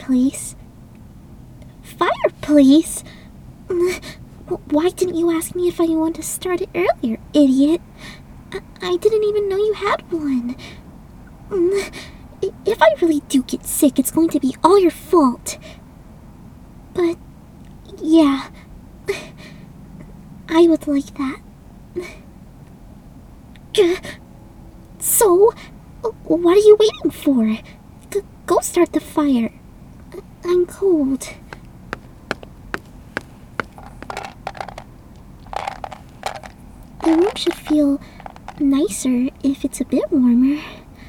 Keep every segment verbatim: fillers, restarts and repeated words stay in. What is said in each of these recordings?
fireplace. Fireplace? Why didn't you ask me if I wanted to start it earlier, idiot? I, I didn't even know you had one. If I really do get sick, it's going to be all your fault. But, yeah, I would like that. So, what are you waiting for? G- go start the fire. I'm cold. The room should feel nicer if it's a bit warmer.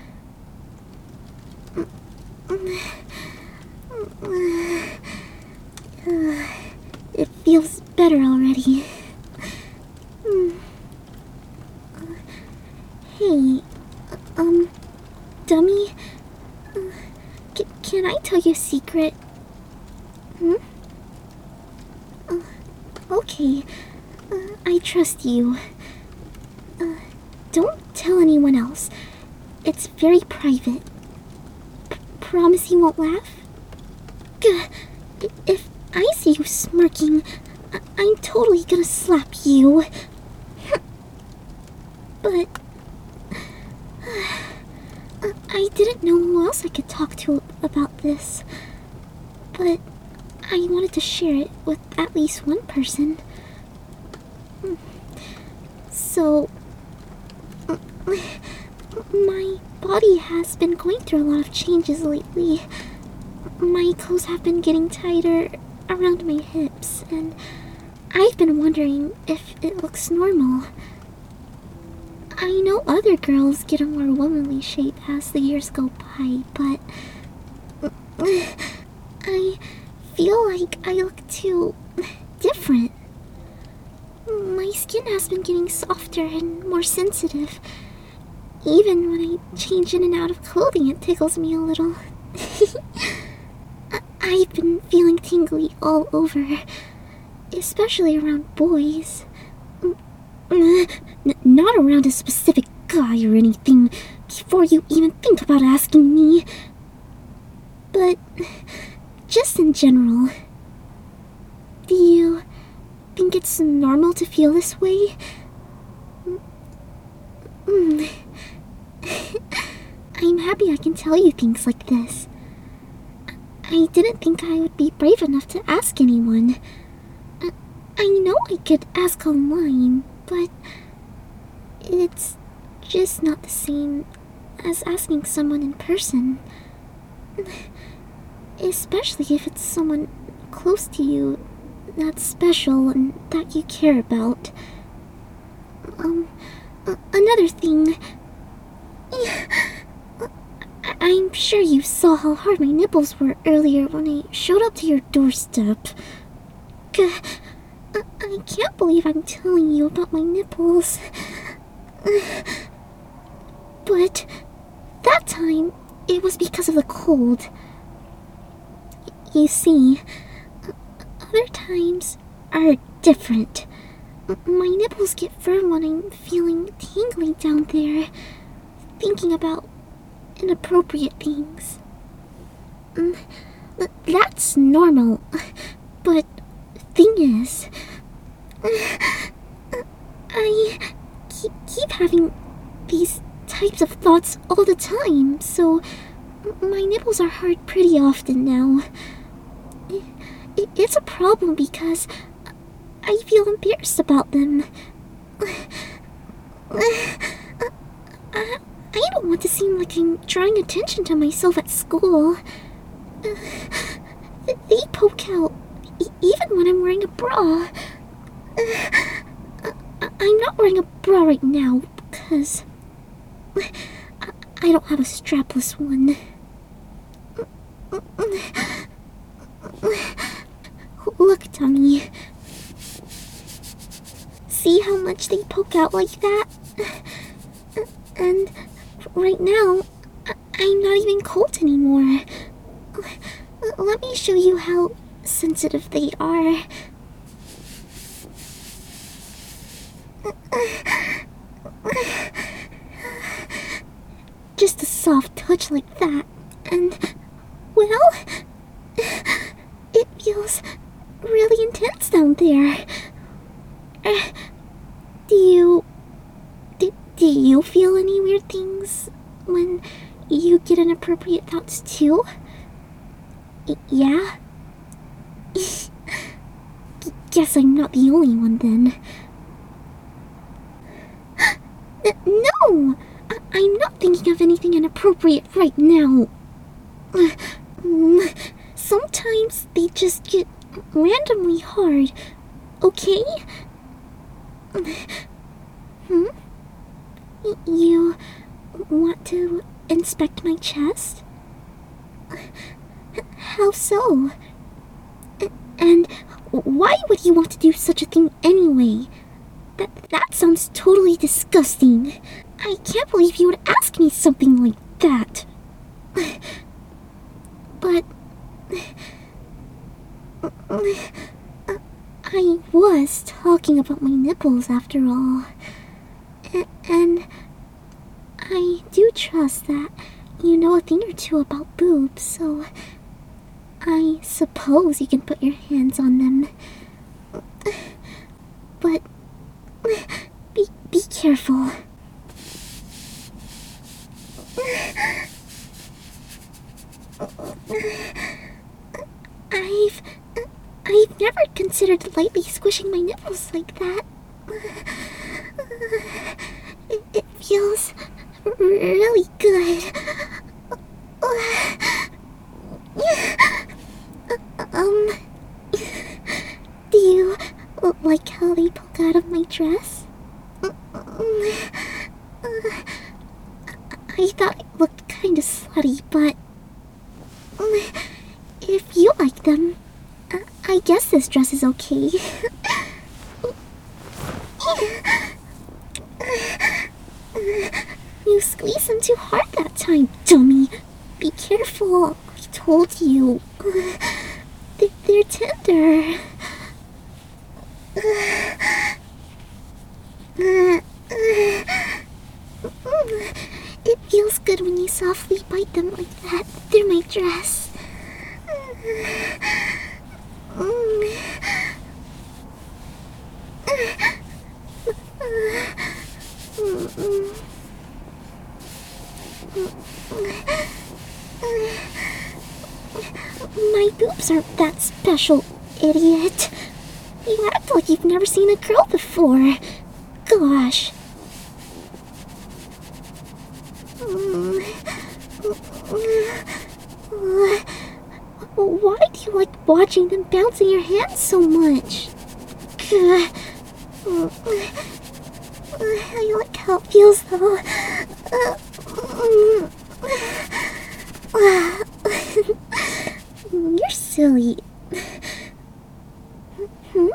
It feels better already. Hey, um, dummy, c- can I tell you a secret? Hmm? Uh, okay, uh, I trust you. Uh, don't tell anyone else. It's very private. P- promise you won't laugh? Gah, if I see you smirking, I- I'm totally gonna slap you. But I didn't know who else I could talk to about this, but I wanted to share it with at least one person. So, my body has been going through a lot of changes lately. My clothes have been getting tighter around my hips, and I've been wondering if it looks normal. I know other girls get a more womanly shape as the years go by, but I feel like I look too different. My skin has been getting softer and more sensitive. Even when I change in and out of clothing, it tickles me a little. I've been feeling tingly all over, especially around boys. N- not around a specific guy or anything, before you even think about asking me. But just in general, do you think it's normal to feel this way? Mm. I'm happy I can tell you things like this. I didn't think I would be brave enough to ask anyone. I, I know I could ask online, but it's just not the same as asking someone in person. Especially if it's someone close to you that's special and that you care about. Um, uh, another thing. I'm sure you saw how hard my nipples were earlier when I showed up to your doorstep. G- I, I can't believe I'm telling you about my nipples. But that time, it was because of the cold. You see, other times are different. My nipples get firm when I'm feeling tingly down there, thinking about inappropriate things. That's normal, but thing is, I keep, keep having these types of thoughts all the time, so my nipples are hard pretty often now. It's a problem because I feel embarrassed about them. I don't want to seem like I'm drawing attention to myself at school. They poke out even when I'm wearing a bra. I'm not wearing a bra right now because I don't have a strapless one. Look, dummy. See how much they poke out like that? And right now, I'm not even cold anymore. Let me show you how sensitive they are. Just a soft touch like that, and, well, down there. Uh, do you... Do, do you feel any weird things when you get inappropriate thoughts too? Y- yeah? Guess I'm not the only one then. No! I- I'm not thinking of anything inappropriate right now. Sometimes they just get randomly hard, okay? Hmm? You want to inspect my chest? How so? And why would you want to do such a thing anyway? That, that sounds totally disgusting. I can't believe you would ask me something like that. But... I was talking about my nipples after all. A- and I do trust that you know a thing or two about boobs, so I suppose you can put your hands on them. But be, be careful. I've... I've never considered lightly squishing my nipples like that. It, it feels really good. Um... Do you like how they poke out of my dress? I thought it looked kinda slutty, but... if you like them, I guess this dress is okay. You squeezed them too hard that time, dummy. Be careful. I told you. They're tender. It feels good when you softly bite them like that through my dress. My boobs aren't that special, idiot. You act like you've never seen a girl before. Gosh. Why do you like watching them bounce in your hands so much? I like how it feels though. You're silly. Hmm?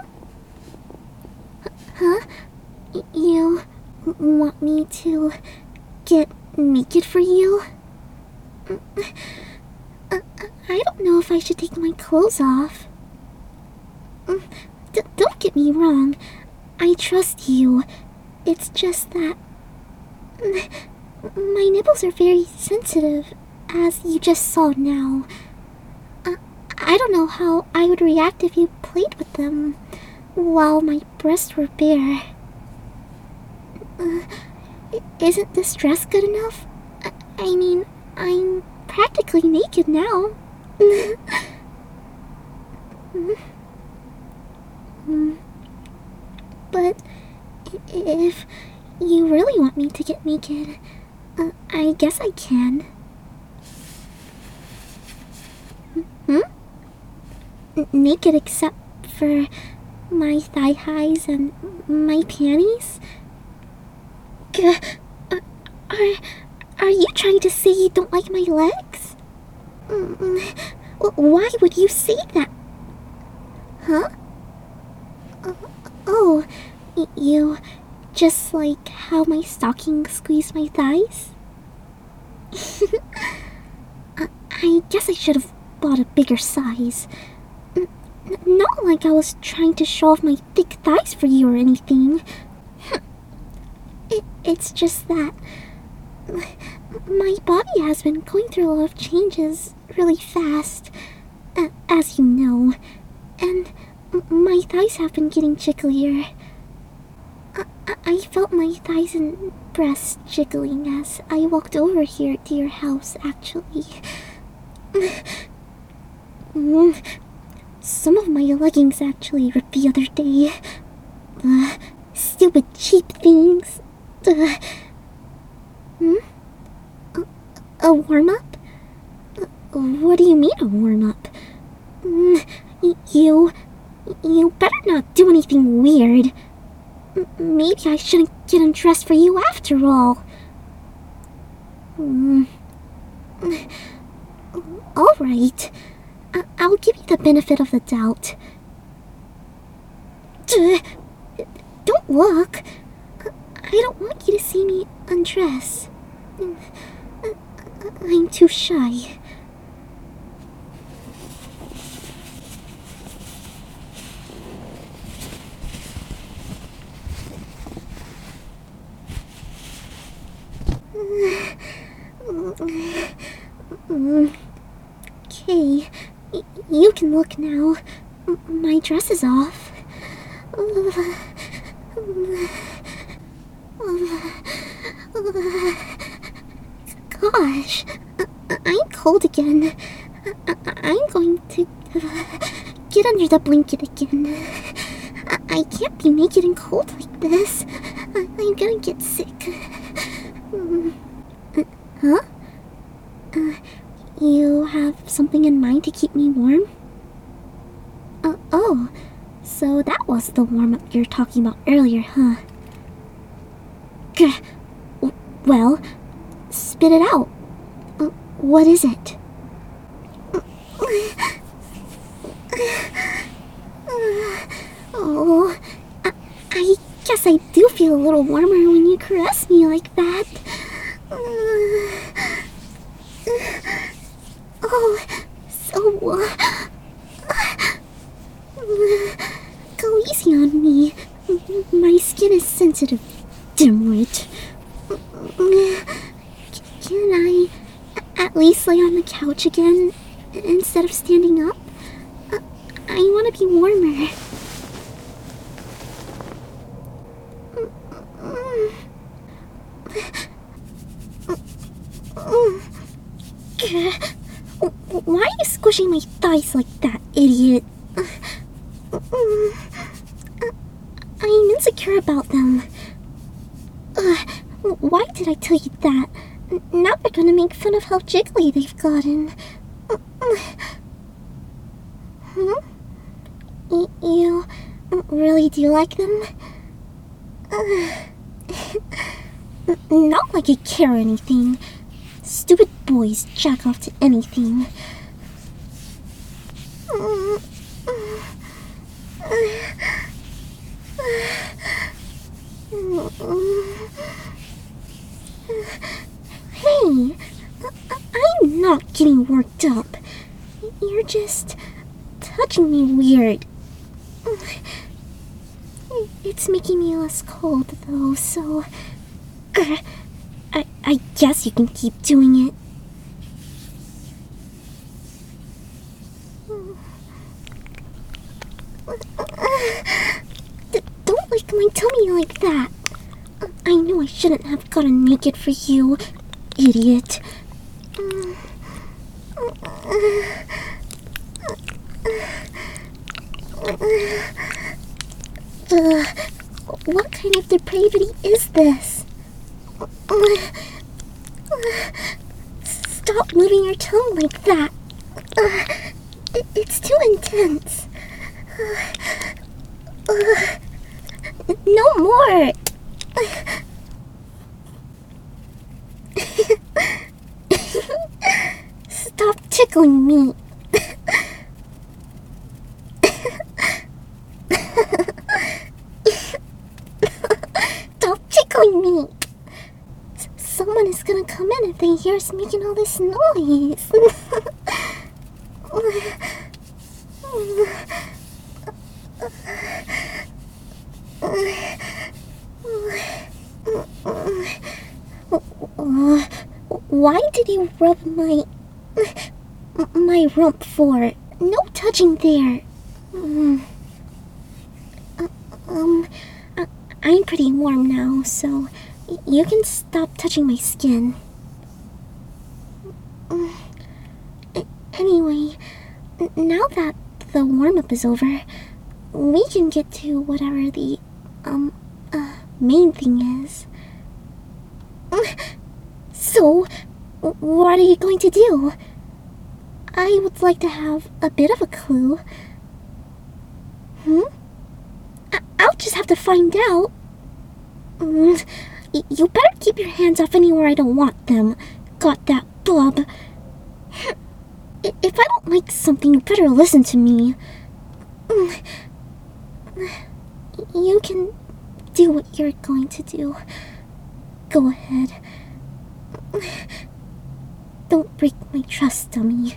Huh? You want me to get naked for you? I don't know if I should take my clothes off. D- don't get me wrong. I trust you. It's just that... my nipples are very sensitive, as you just saw now. Uh, I don't know how I would react if you played with them while my breasts were bare. Uh, isn't this dress good enough? I, I mean, I'm practically naked now. But if you really want me to get naked, uh, I guess I can. Hmm? N- naked except for my thigh highs and my panties? G- uh, are, are you trying to say you don't like my legs? Mm, why would you say that? Huh? Uh, oh, y- you just like how my stockings squeeze my thighs? uh, I guess I should have bought a bigger size. N- not like I was trying to show off my thick thighs for you or anything. it, it's just that my body has been going through a lot of changes really fast, uh, as you know, and My thighs have been getting jigglier. I, I, I felt my thighs and breasts jiggling as I walked over here to your house, actually. Some of my leggings actually ripped the other day. Uh, stupid cheap things. Uh, hmm? A, a warm-up? Uh, what do you mean a warm-up? Mm, you... You better not do anything weird. M- maybe I shouldn't get undressed for you after all. Mm. Alright. I- I'll give you the benefit of the doubt. Duh. Don't look. I don't want you to see me undress. I'm too shy. Okay, y- you can look now. M- my dress is off. Gosh, I- I'm cold again. I- I'm going to get under the blanket again. I, I can't be naked and cold like this. I- I'm gonna get sick. Uh, huh? Uh, you have something in mind to keep me warm? Uh, oh, so that was the warm-up you were talking about earlier, huh? Grr. W- well, spit it out. Uh, what is it? Oh, I, I guess I do feel a little warmer when you caress me like that. Oh, so... Uh, go easy on me. My skin is sensitive, dimwit. Can I at least lay on the couch again instead of standing up? I want to be warmer. Why are you squishing my thighs like that, idiot? I'm insecure about them. Uh, why did I tell you that? Now they're gonna make fun of how jiggly they've gotten. Hmm? Y- you really do like them? Not like I care or anything. Stupid boys jack off to anything. Hey, I'm not getting worked up. You're just touching me weird. It's making me less cold, though, so... I, I guess you can keep doing it. D- don't lick my tummy like that. I know I shouldn't have gotten naked for you, idiot. Uh, what kind of depravity is this? Stop moving your tongue like that. Uh, it, it's too intense. Uh, uh, no more. Stop tickling me. Stop tickling me. S- someone is gonna come in if they hear us making all this noise. Uh, why did you rub my... my rump for? No touching there. Mm. Um, I- I'm pretty warm now, so y- you can stop touching my skin. Mm. A- Anyway, n- now that the warm-up is over, we can get to whatever the, um, uh, main thing is. So, what are you going to do? I would like to have a bit of a clue. Hmm? I- I'll just have to find out. Mm, y- you better keep your hands off anywhere I don't want them. Got that, bub? I- If I don't like something, you better listen to me. Mm. You can do what you're going to do. Go ahead. Don't break my trust, dummy.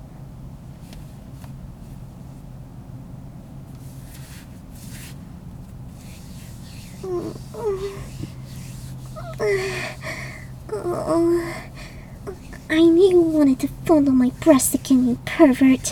I knew you wanted to fondle my breast again, you pervert.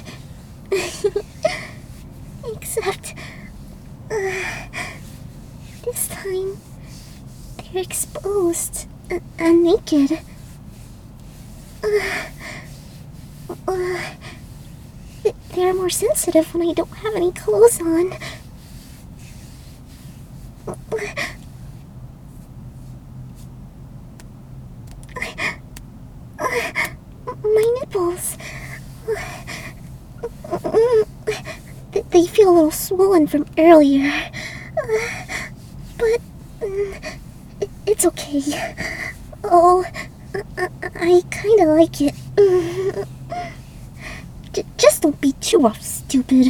Except... Uh, this time... they're exposed. Uh, and naked. Uh, uh, they're more sensitive when I don't have any clothes on. My nipples. They feel a little swollen from earlier. But it's okay. Oh, I, I kind of like it. J- just don't be too rough, stupid.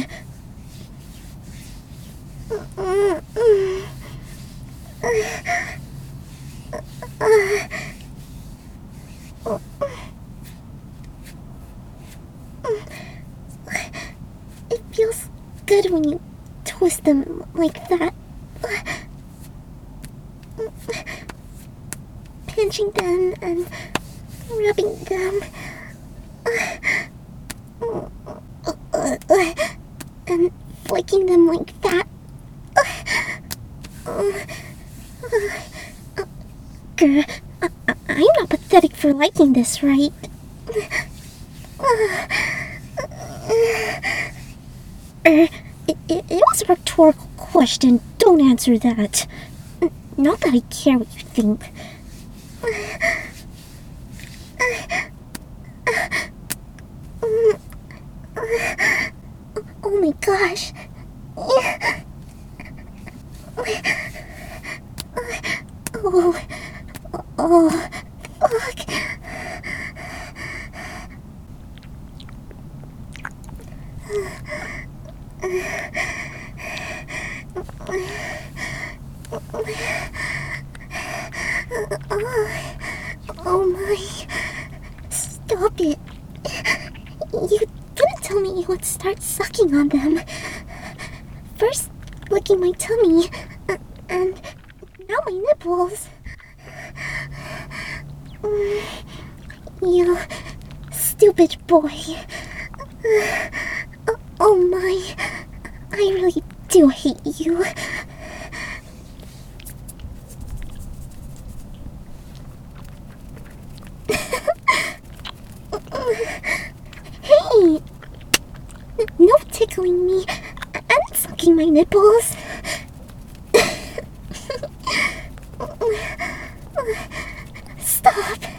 It feels good when you twist them like that. Pinching them and rubbing them. And flicking them like that. Grr, I- I- I'm not pathetic for liking this, right? Er, it, it, it was a rhetorical question. Don't answer that. N- Not that I care what you think. Oh my gosh. Oh, oh, fuck. Oh my. Stop it. You didn't tell me you would start sucking on them. First, licking my tummy, uh, and now my nipples. Mm, you stupid boy. Uh, oh my. I really do hate you. Hey! No tickling me and sucking my nipples. Stop.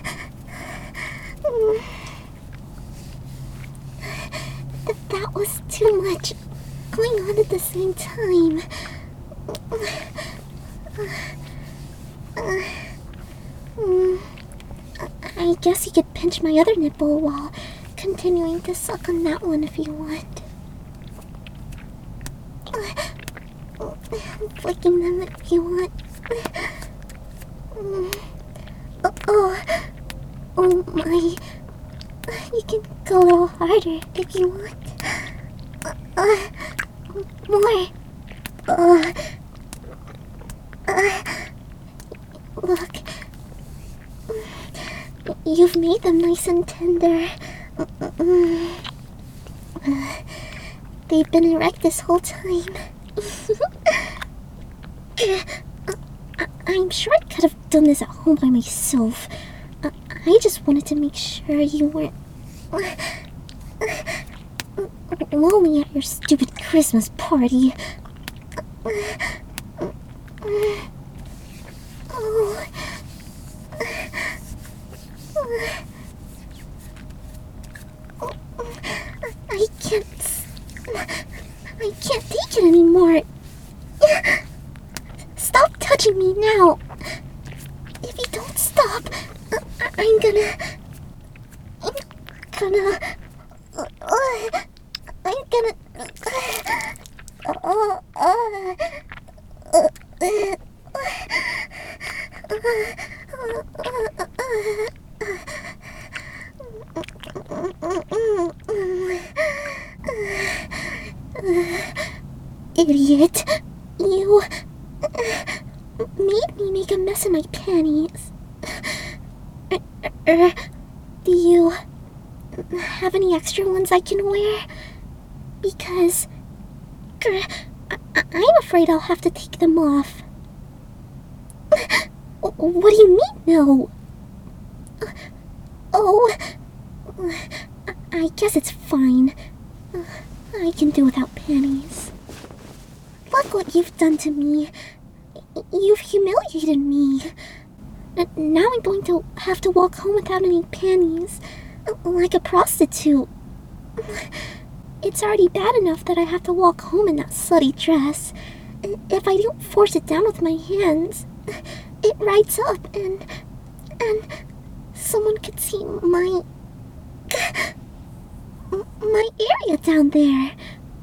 That was too much going on at the same time. I guess you could pinch my other nipple while continuing to suck on that one if you want. Flicking them if you want. Oh, oh, oh my. You can go a little harder if you want. Uh, more. Uh, uh, look. You've made them nice and tender. Uh, they've been erect this whole time. I- I'm sure I could have done this at home by myself. I, I just wanted to make sure you weren't lonely at your stupid Christmas party. Oh. I can't... I can't take it anymore. Stop touching me now. If you don't stop, I'm gonna... I'm gonna... I'm gonna... Uh, uh, Idiot. You made me make a mess of my panties. Er, er, do you have any extra ones I can wear? Because grr, I- I'm afraid I'll have to take them off. What do you mean, no? Oh, I guess it's fine. I can do without panties. Look what you've done to me. You've humiliated me. Now I'm going to have to walk home without any panties, like a prostitute. It's already bad enough that I have to walk home in that slutty dress. If I don't force it down with my hands, it rides up and... and someone could see my... my area down there.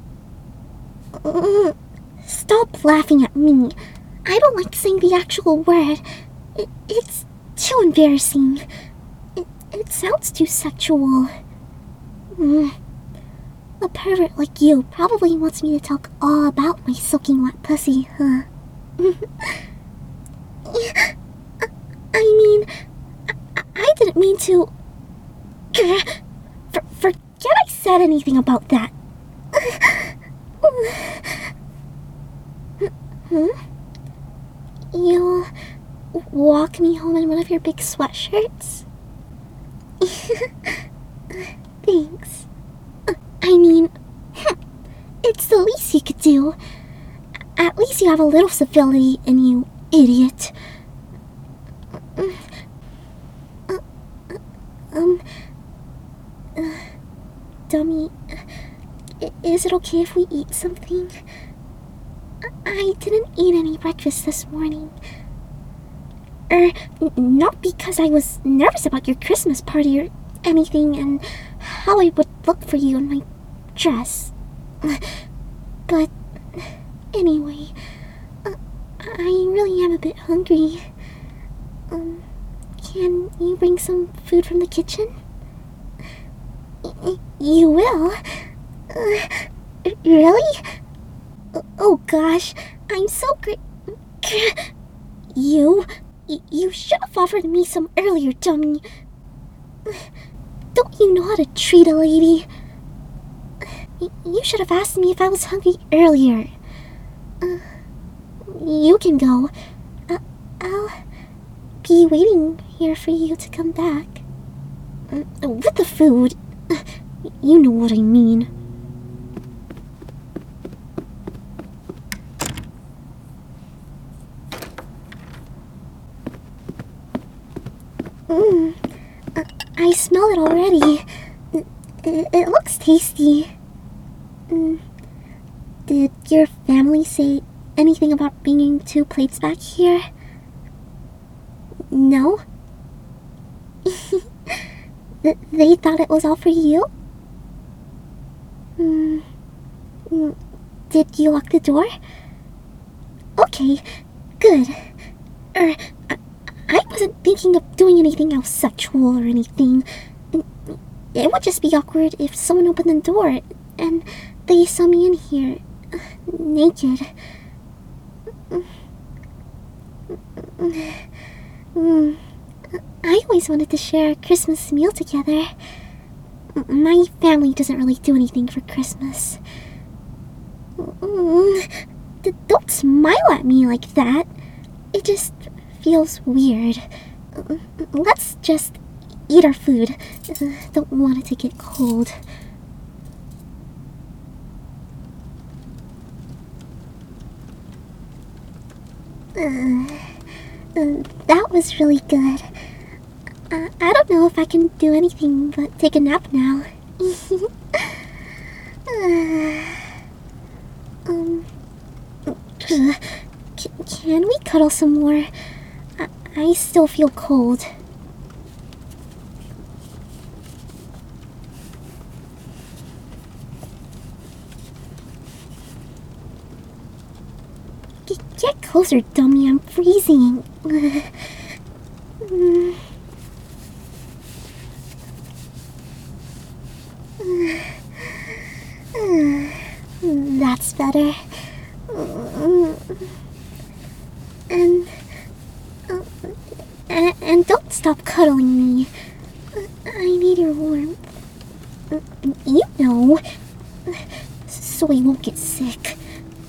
Stop laughing at me. I don't like saying the actual word. It, it's too embarrassing. It, it sounds too sexual. Mm. A pervert like you probably wants me to talk all about my soaking wet pussy, huh? I mean, I, I didn't mean to... For, forget I said anything about that. Hmm? You'll walk me home in one of your big sweatshirts? Thanks. I mean, it's the least you could do. At least you have a little civility in you, idiot. Uh, um... Uh, dummy, is it okay if we eat something? I didn't eat any breakfast this morning. Er, not because I was nervous about your Christmas party or anything and how I would look for you in my dress. But anyway, uh, I really am a bit hungry. Um, can you bring some food from the kitchen? Y- you will? Uh, really? Oh gosh, I'm so great. You? Y- you should have offered me some earlier, dummy. Don't you know how to treat a lady? Y- you should have asked me if I was hungry earlier. Uh, you can go. Uh, I'll be waiting here for you to come back. Uh, with the food. You know what I mean. Mmm, uh, I smell it already. It, it looks tasty. Mm. Did your family say anything about bringing two plates back here? No? They thought it was all for you? Mm. Did you lock the door? Okay, good. Er, I, I wasn't thinking of doing anything else sexual or anything. It would just be awkward if someone opened the door and they saw me in here, uh, naked. Mm. I always wanted to share a Christmas meal together. My family doesn't really do anything for Christmas. Mm. D- don't smile at me like that. It just feels weird. Let's just eat our food. Uh, don't want it to get cold. Uh, uh, that was really good. Uh, I don't know if I can do anything but take a nap now. uh, um, c- can we cuddle some more? I, I still feel cold. G- get closer, dummy. I'm freezing. Mm. That's better. And, uh, and and don't stop cuddling me. I need your warmth. You know, so I won't get sick.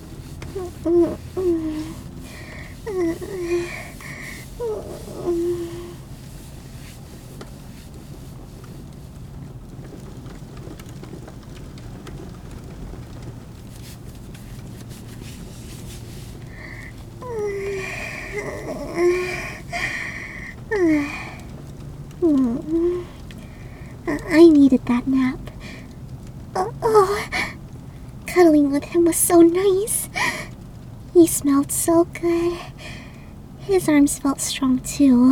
I needed that nap. Oh, oh, cuddling with him was so nice. He smelled so good. His arms felt strong too.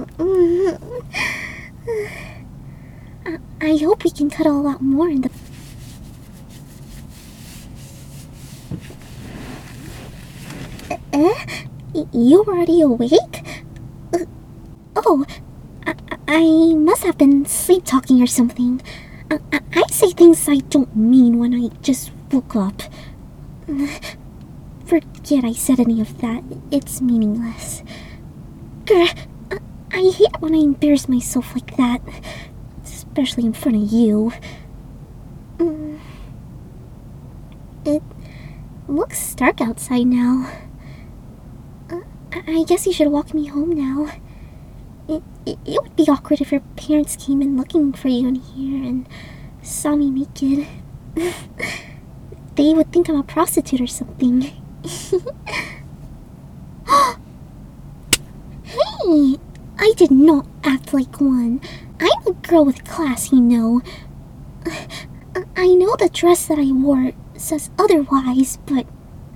I, I hope we can cuddle a lot more in the... Eh? You already awake? Uh, oh, I, I must have been sleep talking or something. I, I, I say things I don't mean when I just woke up. Forget I said any of that. It's meaningless. Grr, I, I hate when I embarrass myself like that. Especially in front of you. Mm. It looks dark outside now. Uh, I guess you should walk me home now. It, it, it would be awkward if your parents came in looking for you in here and saw me naked. They would think I'm a prostitute or something. Hey! I did not act like one. I'm a girl with class, you know. I know the dress that I wore says otherwise, but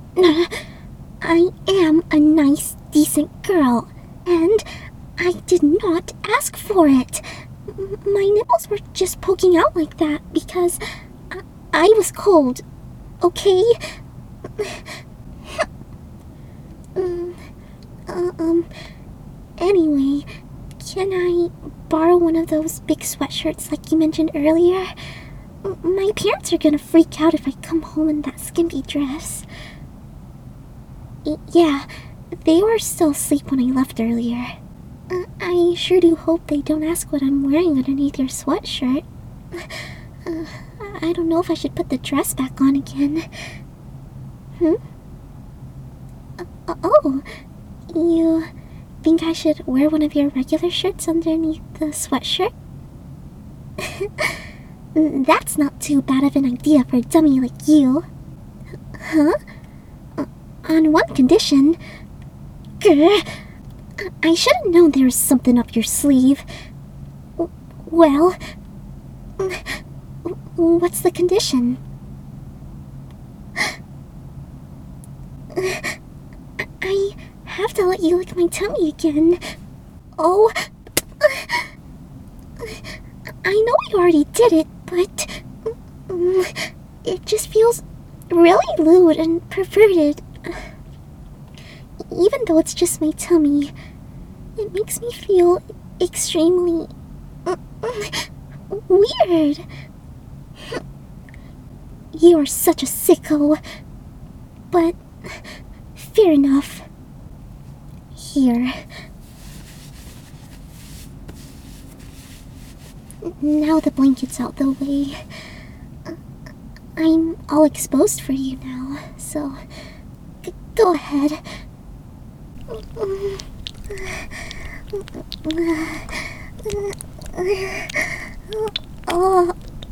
I am a nice, decent girl, and I did not ask for it. My nipples were just poking out like that because I, I was cold, okay? um, uh, um, anyway, can I borrow one of those big sweatshirts like you mentioned earlier? My parents are gonna freak out if I come home in that skimpy dress. Y- yeah, they were still asleep when I left earlier. Uh, I sure do hope they don't ask what I'm wearing underneath your sweatshirt. Uh, I don't know if I should put the dress back on again. Hmm? Uh, oh, you think I should wear one of your regular shirts underneath the sweatshirt? That's not too bad of an idea for a dummy like you. Huh? Uh, on one condition. Grr. I should have known there was something up your sleeve. Well, what's the condition? I have to let you lick my tummy again. Oh, I know you already did it, but it just feels really lewd and perverted. Even though it's just my tummy, it makes me feel extremely weird. You are such a sicko. But fair enough. Here. Now the blanket's out the way. I'm all exposed for you now, so g- Go ahead. Oh.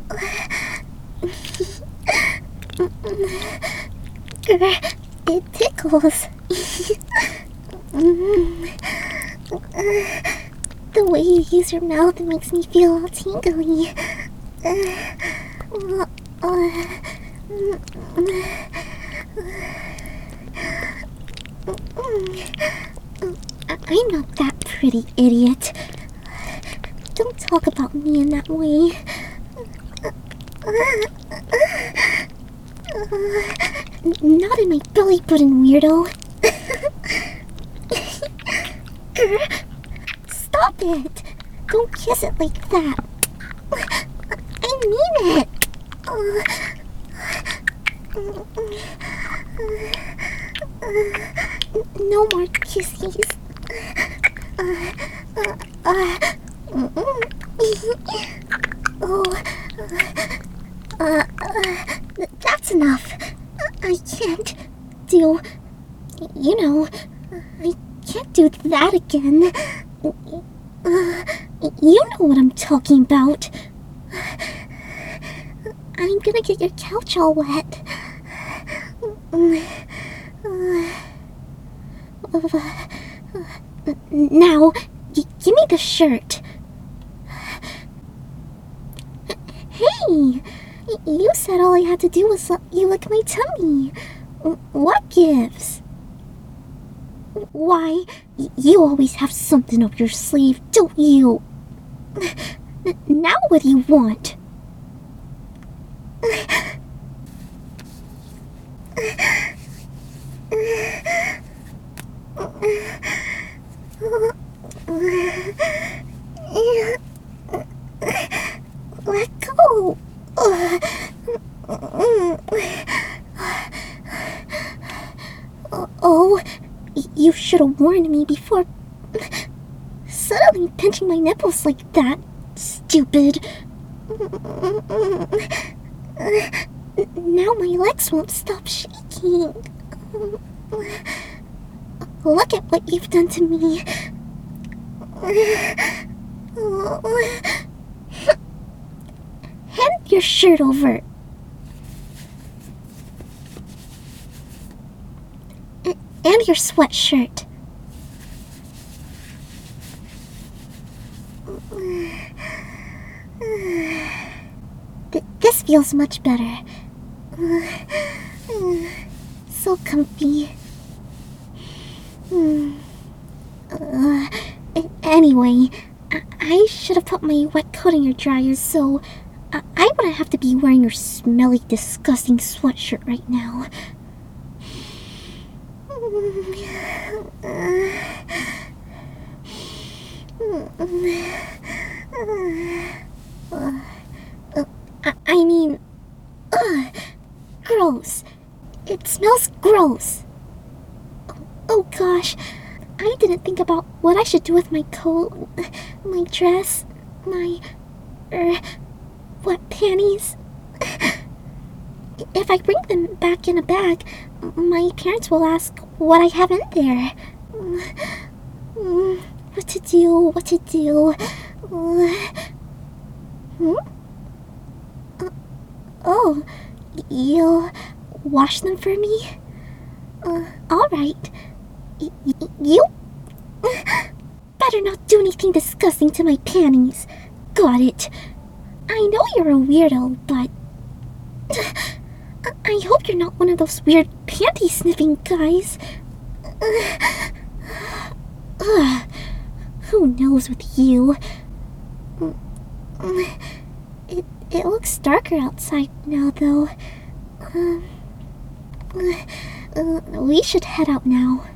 It tickles. The way you use your mouth makes me feel all tingly. I'm not that pretty, idiot. Don't talk about me in that way. Not in my belly button, weirdo. Stop it! Don't kiss it like that. I mean it. No more kisses. Oh, uh, that's enough. I can't do, you know, I can't do that again. Uh, you know what I'm talking about. I'm gonna get your couch all wet. Now, g- give me the shirt. Hey! You said all I had to do was let you lick my tummy. What gives? Why, you always have something up your sleeve, don't you? Now what do you want? Let go. Oh, you should have warned me before suddenly pinching my nipples like that. Stupid. Now my legs won't stop shaking. Look at what you've done to me. Hand your shirt over. And your sweatshirt. Th- this feels much better. So comfy. Uh, anyway, I, I should have put my wet coat in your dryer so I, I wouldn't have to be wearing your smelly, disgusting sweatshirt right now. Uh, uh, I, I mean, ugh, gross. It smells gross. Oh gosh, I didn't think about what I should do with my coat, my dress, my, er, wet panties. If I bring them back in a bag, my parents will ask what I have in there. What to do, what to do. Hmm? Uh, oh, you'll wash them for me? Uh, alright. Y- y- you better not do anything disgusting to my panties. Got it. I know you're a weirdo, but I hope you're not one of those weird panty sniffing guys. Ugh. Who knows with you? It it looks darker outside now, though. Um, uh, we should head out now.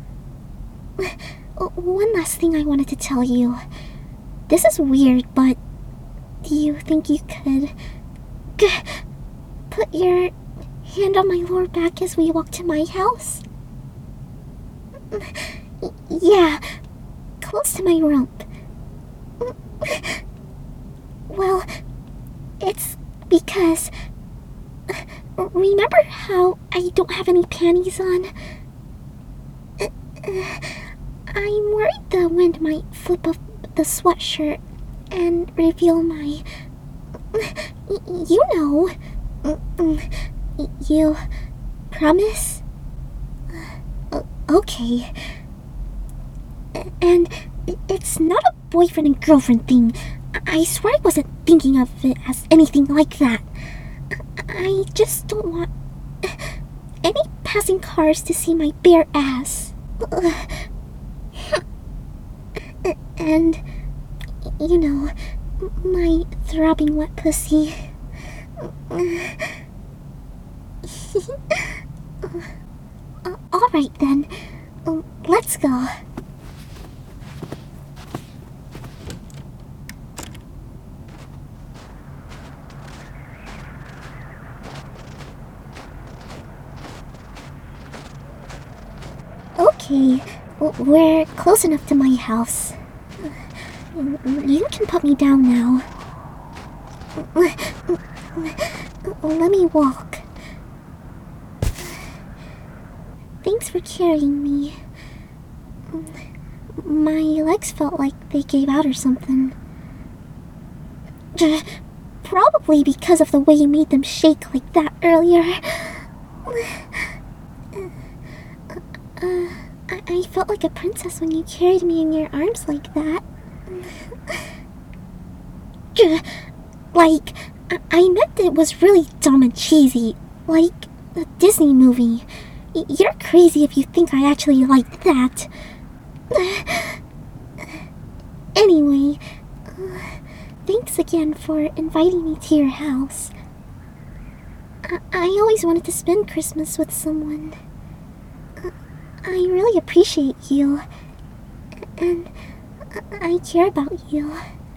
One last thing I wanted to tell you. This is weird, but do you think you could g- put your hand on my lower back as we walk to my house? Yeah, close to my rump. Well, it's because... Remember how I don't have any panties on? Uh, I'm worried the wind might flip up the sweatshirt and reveal my... You know. You promise? Uh, okay. And it's not a boyfriend and girlfriend thing. I swear I wasn't thinking of it as anything like that. I just don't want any passing cars to see my bare ass. And, you know, my throbbing wet pussy. Alright then, let's go. Okay, we're close enough to my house. You can put me down now. Let me walk. Thanks for carrying me. My legs felt like they gave out or something. Probably because of the way you made them shake like that earlier. Uh, I, I felt like a princess when you carried me in your arms like that. Like, I, I meant it was really dumb and cheesy. Like a Disney movie. Y- you're crazy if you think I actually liked that. Anyway, uh, thanks again for inviting me to your house. I, I always wanted to spend Christmas with someone. I really appreciate you, and I care about you.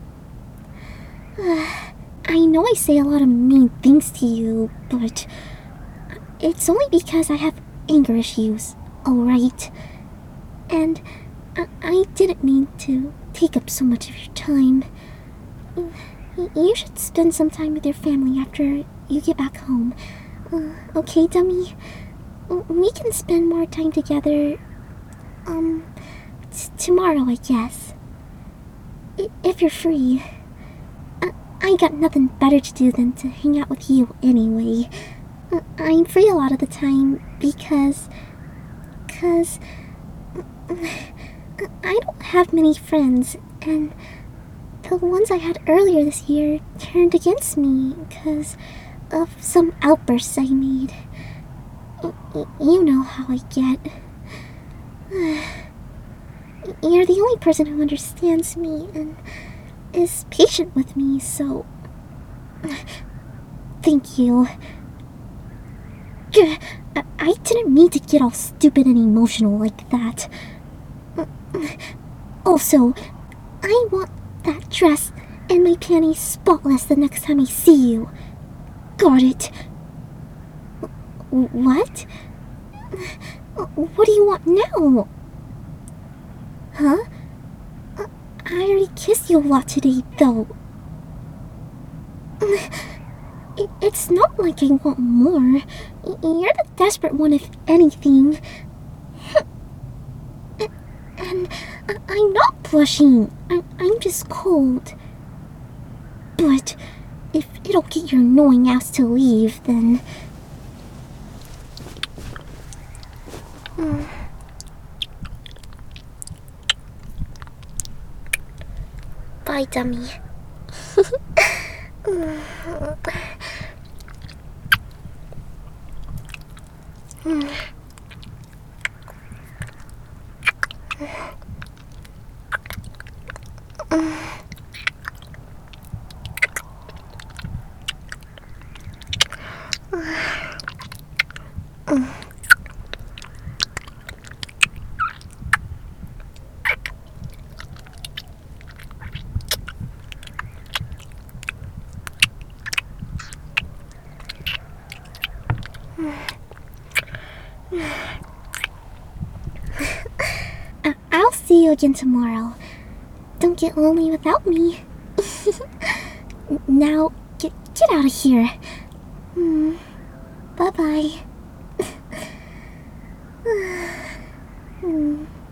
I know I say a lot of mean things to you, but it's only because I have anger issues, alright? And I, I didn't mean to take up so much of your time. You should spend some time with your family after you get back home. Uh, okay, dummy? We can spend more time together, um, t- tomorrow, I guess. I- if you're free. I-, I got nothing better to do than to hang out with you anyway. I- I'm free a lot of the time because... Cause... I don't have many friends, and the ones I had earlier this year turned against me because of some outbursts I made. You know how I get. You're the only person who understands me and is patient with me, so... Thank you. I didn't mean to get all stupid and emotional like that. Also, I want that dress and my panties spotless the next time I see you. Got it? What? What do you want now? Huh? I already kissed you a lot today, though. It's not like I want more. You're the desperate one, if anything. And I'm not blushing. I'm just cold. But if it'll get your annoying ass to leave, then... Bye, dummy. I'll see you again tomorrow. Don't get lonely without me. Now, get, get out of here. Mm. Bye-bye. Hmm.